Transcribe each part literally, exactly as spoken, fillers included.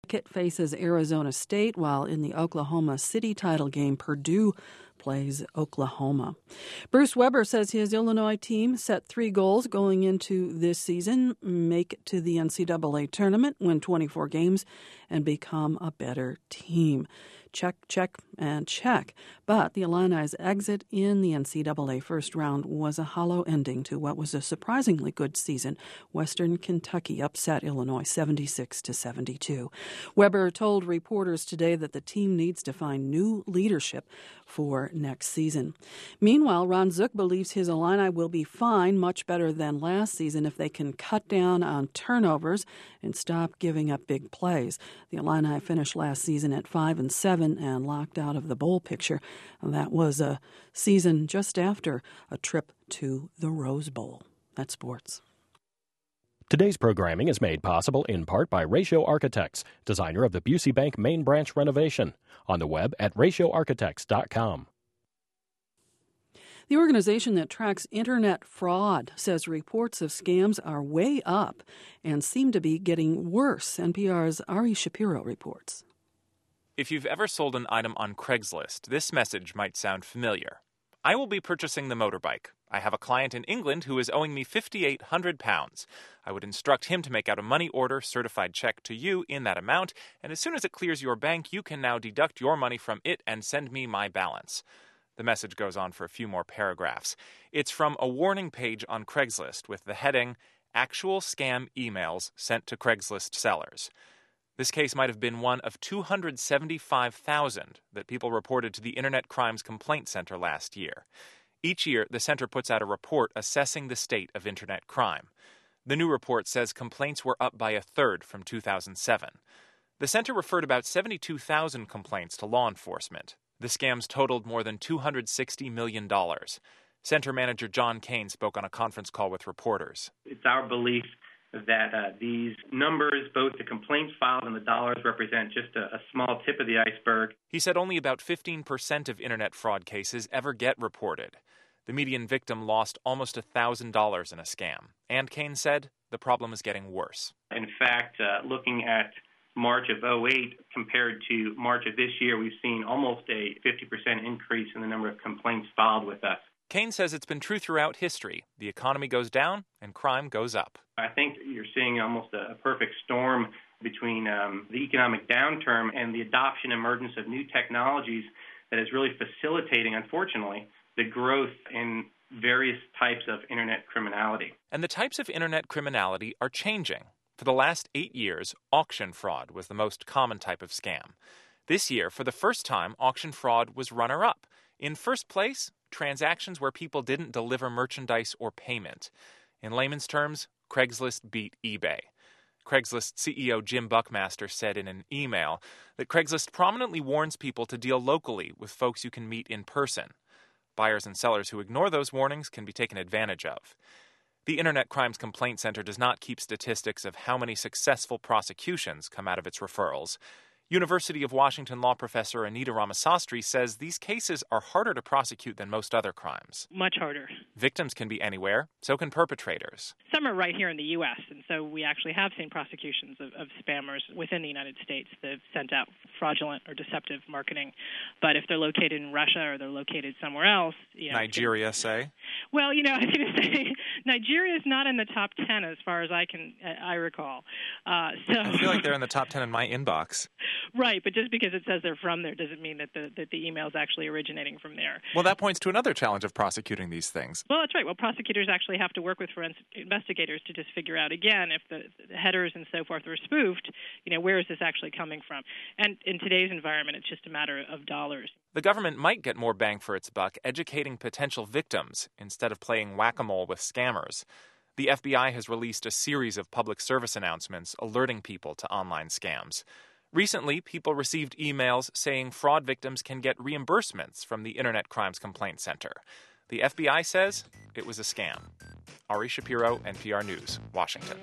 faces Arizona State, while in the Oklahoma City title game, Purdue plays Oklahoma. Bruce Weber says his Illinois team set three goals going into this season: make it to the N C double A tournament, win twenty-four games, and become a better team. Check, check, and check. But the Illini's exit in the N C double A first round was a hollow ending to what was a surprisingly good season. Western Kentucky upset Illinois seventy-six to seventy-two. Weber told reporters today that the team needs to find new leadership for next season. Meanwhile, Ron Zook believes his Illini will be fine, much better than last season, if they can cut down on turnovers and stop giving up big plays. The Illini finished last season at five and seven and locked out of the bowl picture. That was a season just after a trip to the Rose Bowl. That's sports. Today's programming is made possible in part by Ratio Architects, designer of the Busey Bank main branch renovation. On the web at ratio architects dot com. The organization that tracks internet fraud says reports of scams are way up and seem to be getting worse. N P R's Ari Shapiro reports. If you've ever sold an item on Craigslist, this message might sound familiar. I will be purchasing the motorbike. I have a client in England who is owing me five thousand eight hundred pounds. I would instruct him to make out a money order certified check to you in that amount, and as soon as it clears your bank, you can now deduct your money from it and send me my balance. The message goes on for a few more paragraphs. It's from a warning page on Craigslist with the heading, Actual Scam Emails Sent to Craigslist Sellers. This case might have been one of two hundred seventy-five thousand that people reported to the Internet Crimes Complaint Center last year. Each year, the center puts out a report assessing the state of Internet crime. The new report says complaints were up by a third from two thousand seven. The center referred about seventy-two thousand complaints to law enforcement. The scams totaled more than two hundred sixty million dollars. Center manager John Kane spoke on a conference call with reporters. It's our belief that uh, these numbers, both the complaints filed and the dollars, represent just a, a small tip of the iceberg. He said only about fifteen percent of internet fraud cases ever get reported. The median victim lost almost one thousand dollars in a scam. And Kane said the problem is getting worse. In fact, uh, looking at March of oh eight compared to March of this year, we've seen almost a fifty percent increase in the number of complaints filed with us. Kane says it's been true throughout history. The economy goes down and crime goes up. I think you're seeing almost a perfect storm between um, the economic downturn and the adoption and emergence of new technologies that is really facilitating, unfortunately, the growth in various types of internet criminality. And the types of internet criminality are changing. For the last eight years, auction fraud was the most common type of scam. This year, for the first time, auction fraud was runner-up. In first place, transactions where people didn't deliver merchandise or payment. In layman's terms, Craigslist beat eBay. Craigslist C E O Jim Buckmaster said in an email that Craigslist prominently warns people to deal locally with folks you can meet in person. Buyers and sellers who ignore those warnings can be taken advantage of. The Internet Crimes Complaint Center does not keep statistics of how many successful prosecutions come out of its referrals. University of Washington law professor Anita Ramasastry says these cases are harder to prosecute than most other crimes. Much harder. Victims can be anywhere, so can perpetrators. Some are right here in the U S, and so we actually have seen prosecutions of, of spammers within the United States that have sent out fraudulent or deceptive marketing. But if they're located in Russia or they're located somewhere else... You know, Nigeria, can, say? Well, you know, I was going to say, Nigeria is not in the top ten as far as I can I recall. Uh, so I feel like they're in the top ten in my inbox. Right, but just because it says they're from there doesn't mean that the that the email is actually originating from there. Well, that points to another challenge of prosecuting these things. Well, that's right. Well, prosecutors actually have to work with forensic investigators to just figure out, again, if the, the headers and so forth were spoofed, you know, where is this actually coming from? And in today's environment, it's just a matter of dollars. The government might get more bang for its buck educating potential victims instead of playing whack-a-mole with scammers. The F B I has released a series of public service announcements alerting people to online scams. Recently, people received emails saying fraud victims can get reimbursements from the Internet Crimes Complaint Center. The F B I says it was a scam. Ari Shapiro, N P R News, Washington.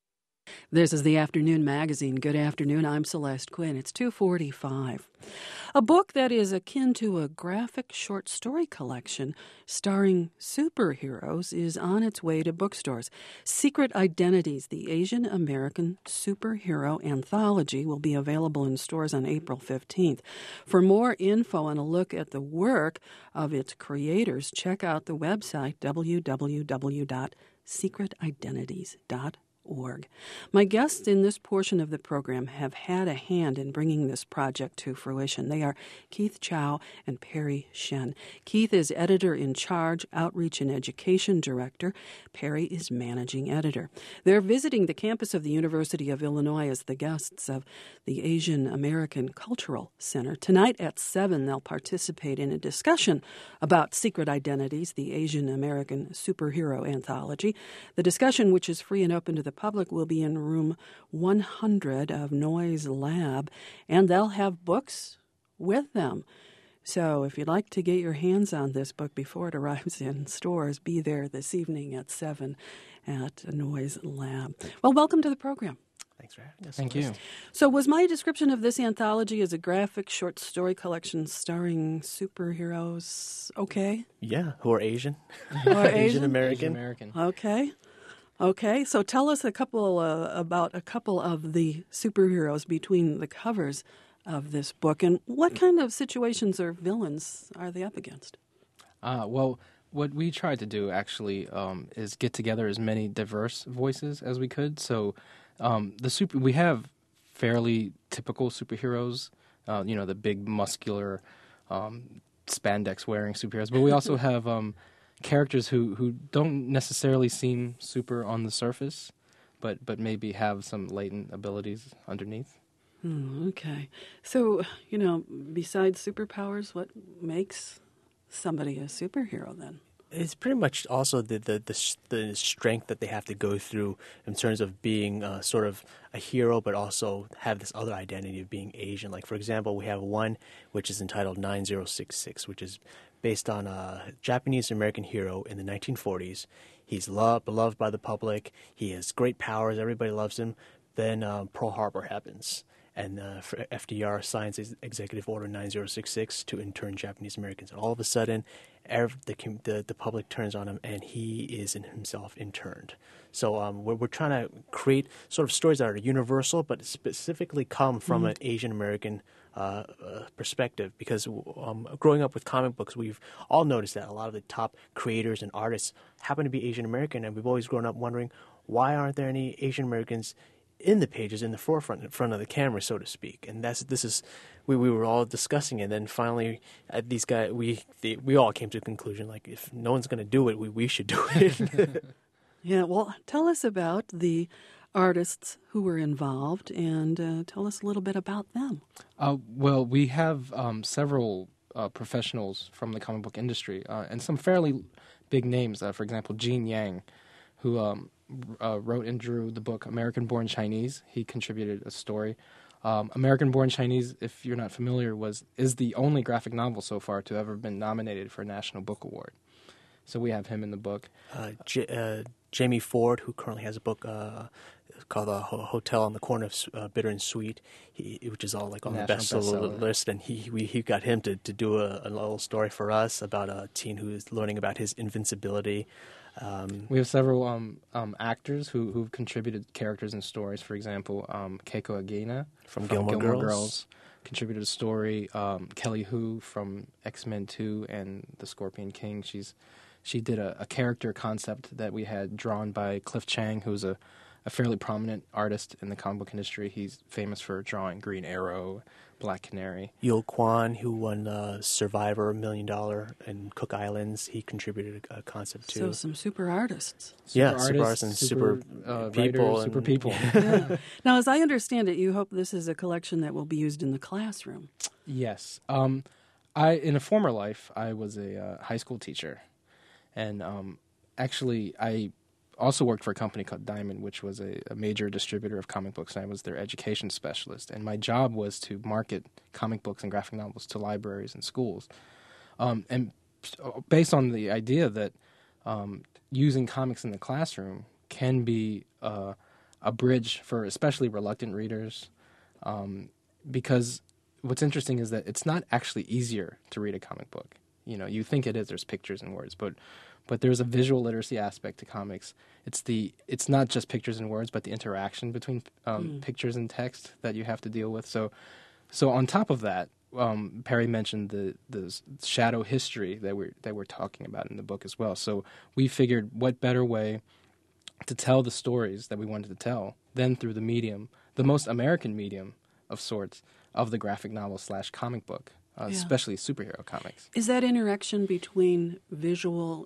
This is the Afternoon Magazine. Good afternoon. I'm Celeste Quinn. It's two forty-five. A book that is akin to a graphic short story collection starring superheroes is on its way to bookstores. Secret Identities, the Asian American Superhero Anthology, will be available in stores on April fifteenth. For more info and a look at the work of its creators, check out the website w w w dot secret identities dot org. My guests in this portion of the program have had a hand in bringing this project to fruition. They are Keith Chow and Perry Shen. Keith is editor-in-charge, Outreach and Education Director. Perry is managing editor. They're visiting the campus of the University of Illinois as the guests of the Asian American Cultural Center. Tonight at seven, they'll participate in a discussion about Secret Identities, the Asian American Superhero Anthology. The discussion, which is free and open to the public, will be in room one hundred of Noyes Lab, and they'll have books with them. So if you'd like to get your hands on this book before it arrives in stores, be there this evening at seven at Noyes Lab. Well, welcome to the program. Thanks for having us. Thank you. So was my description of this anthology as a graphic short story collection starring superheroes okay? Yeah, who are Asian. Who are Asian? Asian American. Asian American. Okay. Okay, so tell us a couple uh, about a couple of the superheroes between the covers of this book, and what kind of situations or villains are they up against? Uh, well, what we tried to do actually um, is get together as many diverse voices as we could. So um, the super we have fairly typical superheroes, uh, you know, the big muscular um, spandex wearing superheroes, but we also have um, characters who, who don't necessarily seem super on the surface, but, but maybe have some latent abilities underneath. Hmm, okay. So, you know, besides superpowers, what makes somebody a superhero then? It's pretty much also the, the the the strength that they have to go through in terms of being uh, sort of a hero, but also have this other identity of being Asian. Like, for example, we have one which is entitled nine zero six six, which is based on a Japanese-American hero in the nineteen forties. He's loved, beloved by the public. He has great powers. Everybody loves him. Then um, Pearl Harbor happens, and uh, F D R signs Executive Order nine zero six six to intern Japanese Americans. And all of a sudden, every, the, the the public turns on him, and he is in himself interned. So um, we're, we're trying to create sort of stories that are universal, but specifically come from mm-hmm. an Asian American uh, uh, perspective. Because um, growing up with comic books, we've all noticed that a lot of the top creators and artists happen to be Asian American, and we've always grown up wondering, why aren't there any Asian Americans in the pages, in the forefront, in front of the camera, so to speak? And that's this is we, we were all discussing it. And then finally, uh, these guys, we they, we all came to the conclusion, like, if no one's going to do it, we we should do it. Yeah, well, tell us about the artists who were involved, and uh, tell us a little bit about them. Uh, well, we have um, several uh, professionals from the comic book industry, uh, and some fairly big names. Uh, for example, Gene Yang, who um, uh, wrote and drew the book American Born Chinese. He contributed a story. Um, American Born Chinese, if you're not familiar, was is the only graphic novel so far to ever been nominated for a National Book Award. So we have him in the book. Uh, J- uh, Jamie Ford, who currently has a book uh, called uh, Hotel on the Corner of uh, Bitter and Sweet, he, which is all like on National the bestseller list, and he we he got him to, to do a, a little story for us about a teen who is learning about his invincibility. Um, we have several um, um, actors who who've contributed characters and stories. For example, um, Keiko Agena from, from Gilmore, Gilmore Girls. Girls contributed a story. Um, Kelly Hu from X-Men two and The Scorpion King. She's She did a, a character concept that we had drawn by Cliff Chang, who's a, a fairly prominent artist in the comic book industry. He's famous for drawing Green Arrow, Black Canary. Yul Kwan, who won uh, Survivor, Million Dollar, and Cook Islands, he contributed a, a concept too. So some super artists. Super yeah, artists, super artists and super, super uh, people. Writers, super and, people. Yeah. Now, as I understand it, you hope this is a collection that will be used in the classroom. Yes. Um, I in a former life, I was a uh, high school teacher. And um, actually, I also worked for a company called Diamond, which was a, a major distributor of comic books, and I was their education specialist. And my job was to market comic books and graphic novels to libraries and schools. Um, and based on the idea that um, using comics in the classroom can be uh, a bridge for especially reluctant readers, um, because what's interesting is that it's not actually easier to read a comic book. You know, you think it is. There's pictures and words, but but there's a visual literacy aspect to comics. It's the it's not just pictures and words, but the interaction between um, mm. pictures and text that you have to deal with. So, so on top of that, um, Perry mentioned the the shadow history that we're that we're talking about in the book as well. So we figured, what better way to tell the stories that we wanted to tell than through the medium, the most American medium of sorts, of the graphic novel slash comic book, uh, yeah. especially superhero comics. Is that interaction between visual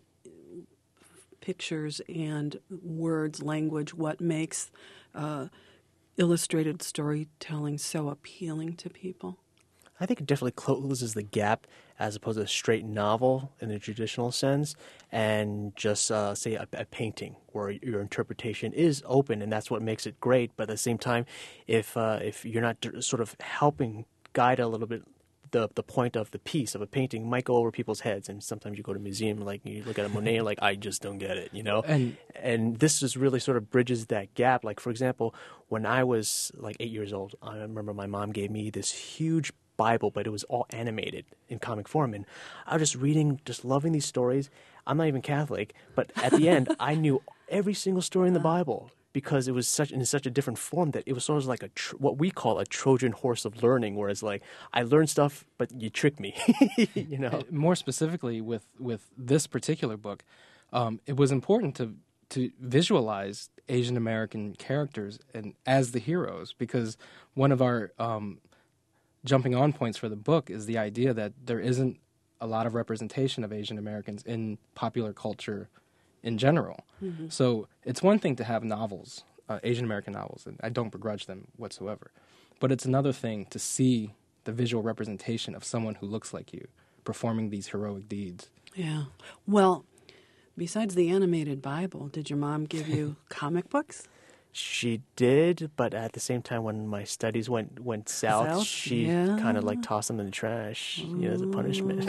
pictures and words, language, what makes uh, illustrated storytelling so appealing to people? I think it definitely closes the gap as opposed to a straight novel in the traditional sense, and just uh, say a, a painting where your interpretation is open, and that's what makes it great. But at the same time, if uh, if you're not sort of helping guide a little bit the the point of the piece of a painting, might go over people's heads. And sometimes you go to a museum, like you look at a Monet, like I just don't get it, you know. And and this just really sort of bridges that gap. Like for example, when I was like eight years old, I remember my mom gave me this huge Bible, but it was all animated in comic form, and I was just reading, just loving these stories. I'm not even Catholic, but at the end, I knew every single story in the Bible because it was such in such a different form that it was sort of like a tr- what we call a Trojan horse of learning, whereas like I learned stuff, but you trick me, you know. More specifically, with with this particular book, um, it was important to to visualize Asian American characters and as the heroes, because one of our um, jumping on points for the book is the idea that there isn't a lot of representation of Asian Americans in popular culture in general. Mm-hmm. So it's one thing to have novels, uh, Asian American novels, and I don't begrudge them whatsoever. But it's another thing to see the visual representation of someone who looks like you performing these heroic deeds. Yeah. Well, besides the animated Bible, did your mom give you comic books? She did, but at the same time, when my studies went went south, south? she yeah. kind of like tossed them in the trash, you know, as a punishment.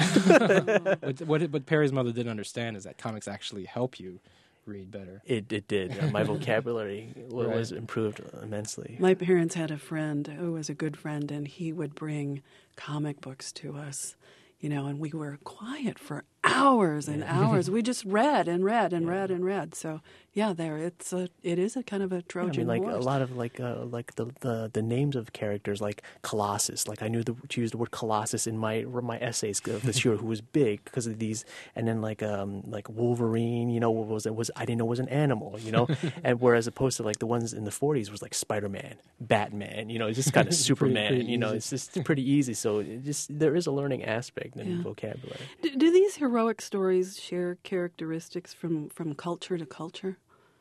what, what, what Perry's mother didn't understand is that comics actually help you read better. It it did. Uh, my vocabulary right. was improved immensely. My parents had a friend who was a good friend, and he would bring comic books to us, you know, and we were quiet for hours and yeah. hours. We just read and read and yeah. read and read. So yeah, there it's a it is a kind of a Trojan yeah, I mean, like horse. a lot of like uh, like the, the the names of characters like Colossus. Like I knew the, to use the word Colossus in my my essays of this year, who was big because of these, and then like um like Wolverine. You know, was it was I didn't know was an animal. You know, and whereas opposed to like the ones in the forties was like Spider-Man, Batman. You know, it's just kind of Superman. pretty, pretty you know, easy. It's just pretty easy. So it just there is a learning aspect in yeah. vocabulary. Do, do these heroic stories share characteristics from, from culture to culture?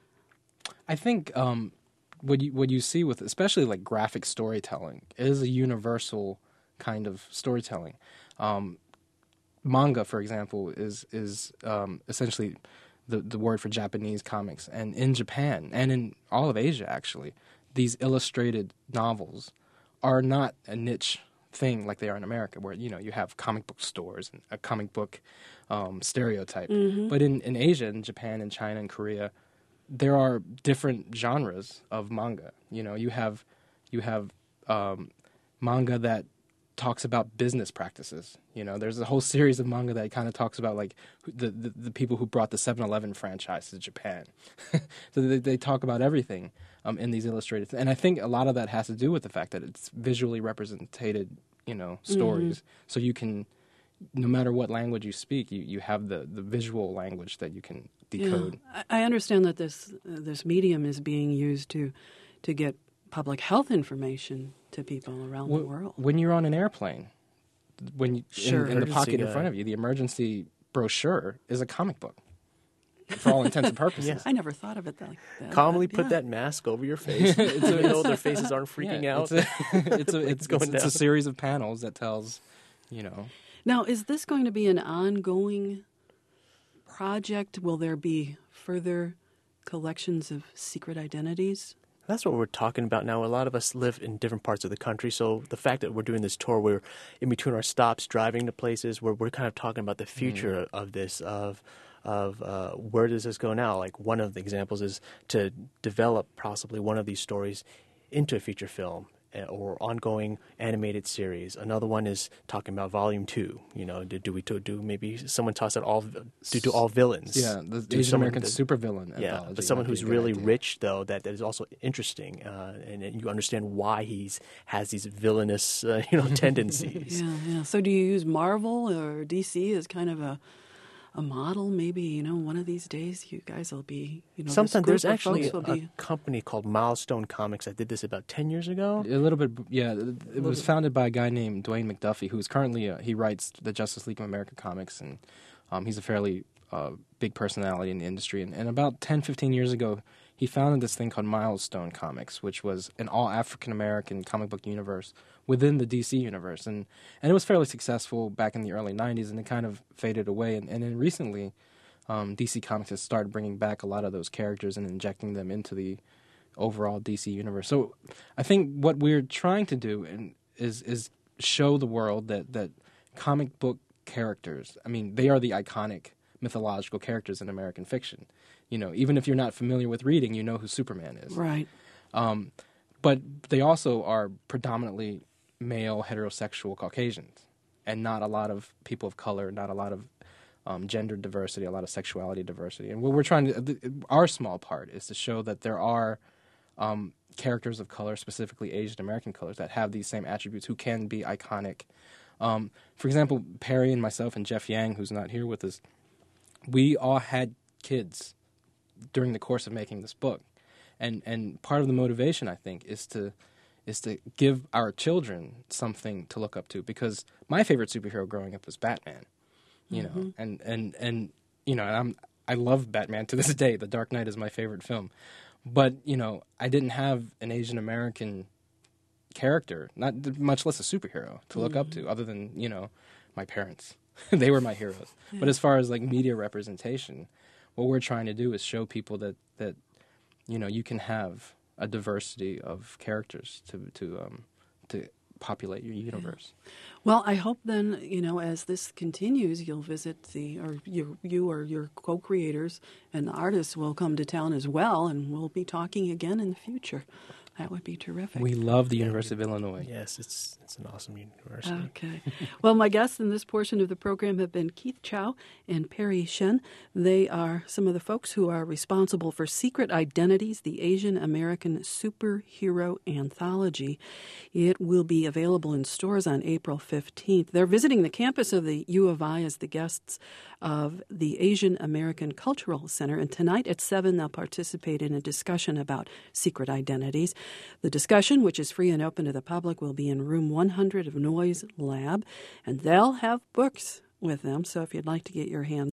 I think um, what you what you see with especially like graphic storytelling is a universal kind of storytelling. Um, manga, for example, is is um, essentially the the word for Japanese comics, and in Japan and in all of Asia, actually, these illustrated novels are not a niche thing like they are in America, where you know you have comic book stores and a comic book um, stereotype. Mm-hmm. But in, in Asia, in Japan, and China, and Korea, there are different genres of manga. You know, you have you have um, manga that talks about business practices. You know, there's a whole series of manga that kind of talks about like the the, the people who brought the seven eleven franchise to Japan. So they, they talk about everything um, in these illustrated, and I think a lot of that has to do with the fact that it's visually represented, you know, stories. Mm-hmm. So you can, no matter what language you speak, you, you have the, the visual language that you can decode. Yeah. I understand that this uh, this medium is being used to to get public health information to people around when, the world. When you're on an airplane, when you, sure. in, in the pocket in front of you, the emergency brochure is a comic book. For all intents and purposes. Yeah. I never thought of it like that. Calmly but, put yeah. that mask over your face. It's a, you know, their faces aren't freaking yeah, out. It's a, it's, a, it's, going it's, down. it's a series of panels that tells, you know. Now, is this going to be an ongoing project? Will there be further collections of secret identities? That's what we're talking about now. A lot of us live in different parts of the country, so the fact that we're doing this tour, we're in between our stops, driving to places, where we're kind of talking about the future mm. of this, of of uh, where does this go now? Like one of the examples is to develop possibly one of these stories into a feature film or ongoing animated series. Another one is talking about volume two. You know, do, do we do, do maybe someone toss out all do, do all villains? Yeah, the do Asian American that, supervillain. Yeah, anthology but someone might be who's a good really idea. rich though that, that is also interesting, uh, and, and you understand why he's has these villainous uh, you know tendencies. Yeah, yeah. So do you use Marvel or D C as kind of a a model? Maybe, you know, one of these days you guys will be, you know, Sometimes this there's group of actually folks will a be... company called Milestone Comics that did this about ten years ago. A little bit, yeah. It was founded by a guy named Dwayne McDuffie, who's currently uh, he writes the Justice League of America comics, and um, he's a fairly uh, big personality in the industry. And, and about ten, fifteen years ago, he founded this thing called Milestone Comics, which was an all African American comic book universe within the D C universe, and and it was fairly successful back in the early nineties, and it kind of faded away. And, and then recently, um, D C Comics has started bringing back a lot of those characters and injecting them into the overall D C universe. So I think what we're trying to do and is is show the world that, that comic book characters, I mean, they are the iconic mythological characters in American fiction. You know, even if you're not familiar with reading, you know who Superman is. Right. Um, but they also are predominantly male, heterosexual Caucasians, and not a lot of people of color, not a lot of um, gender diversity, a lot of sexuality diversity. And what we're trying to, our small part is to show that there are um, characters of color, specifically Asian American colors, that have these same attributes, who can be iconic. Um, for example, Perry and myself and Jeff Yang, who's not here with us, we all had kids during the course of making this book. And and part of the motivation, I think, is to is to give our children something to look up to, because my favorite superhero growing up was Batman. You mm-hmm. know, and, and, and you know, I'm I love Batman to this day. The Dark Knight is my favorite film. But, you know, I didn't have an Asian American character, not much less a superhero, to look mm-hmm. up to, other than, you know, my parents. They were my heroes. Yeah. But as far as like media representation, what we're trying to do is show people that, that you know, you can have a diversity of characters to to um, to populate your universe. Yeah. Well, I hope then, you know, as this continues, you'll visit the, or you, you or your co-creators and the artists will come to town as well, and we'll be talking again in the future. That would be terrific. We love the University of Illinois. Yes, it's it's an awesome university. Okay. Well, my guests in this portion of the program have been Keith Chow and Perry Shen. They are some of the folks who are responsible for Secret Identities, the Asian American Superhero Anthology. It will be available in stores on April fifteenth. They're visiting the campus of the U of I as the guests of the Asian American Cultural Center, and tonight at seven they'll participate in a discussion about secret identities. The discussion, which is free and open to the public, will be in room one hundred of Noise Lab, and they'll have books with them, so if you'd like to get your hands